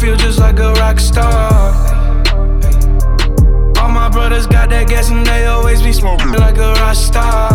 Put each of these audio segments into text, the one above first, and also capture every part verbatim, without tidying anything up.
feel just like a rock star. All my brothers got that gas and they always be smoking like a rock star.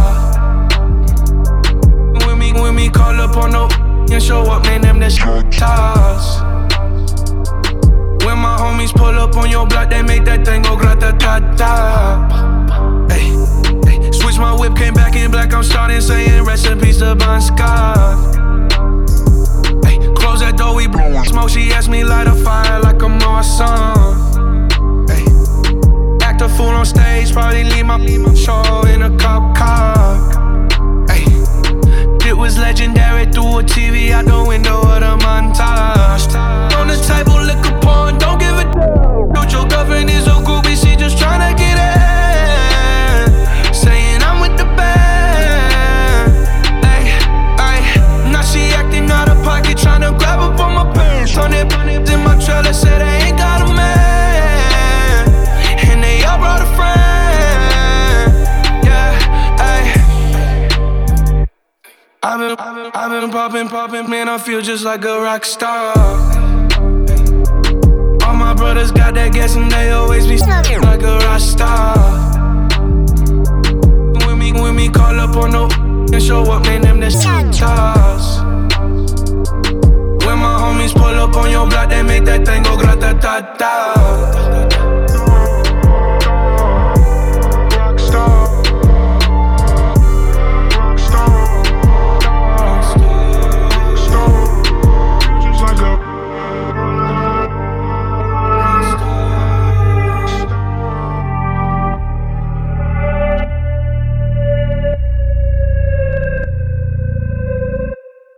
When me, when me call up on no and show up, man, them the stars. When my homies pull up on your block, they make that thing go grata-ta-ta. Hey, hey, switch my whip, came back in black, I'm starting saying rest in peace to Bon Scott. Hey, close that door, we blowin' smoke, she asked me light a fire like I'm awesome. Hey, act a fool on stage, probably leave my, leave my show in a cop car. Hey, it was legendary through a T V out the window of the montage. On the table, liquor porn, don't give a damn. Dude, your girlfriend is a groupie, she just tryna get in. Saying I'm with the band. Ay, ay, now she acting out of pocket, tryna grab up on my pants. On it, in my trailer, said they ain't got a man. And they all brought a friend. Yeah, ay. I've been, I've been, I've been poppin', poppin', man, I feel just like a rock star. All my brothers got that gas and they always be smoking like a rock star. When me, when me call up on no and show up, man, them the stars. When my homies pull up on your block, they make that thing go grata-ta-ta.